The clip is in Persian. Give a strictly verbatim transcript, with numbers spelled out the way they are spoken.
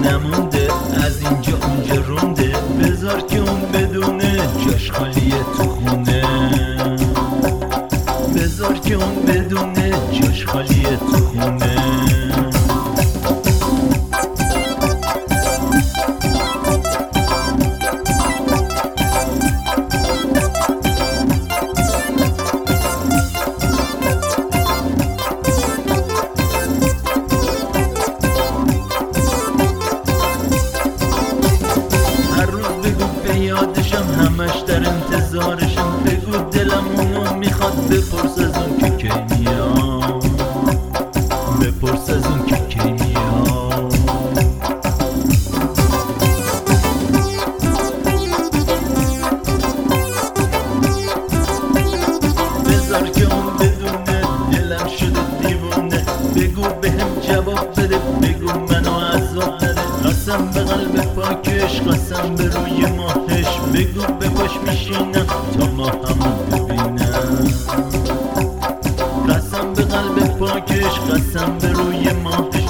نمونده، از اینجا اونجا رونده، بذار که اون بدونه جاش خالیه تو خونه، بذار که اون بدونه جاش خالیه تو خونه. یادشم همش در انتظارشم، بگو دلم اونو میخواد، بپرس از اون که کی میاد، بپرس از اون که کی میاد. بذار که اون بدونه دلم شده دیوونه، بگو بهم جواب بده، بگو منو عذاب نده، قسم به قلب پاکش، قسم به روی ماهش، بگو به پاش میشینم تا ما همون ببینم، قسم به قلب پاکش، قسم به روی ماهش.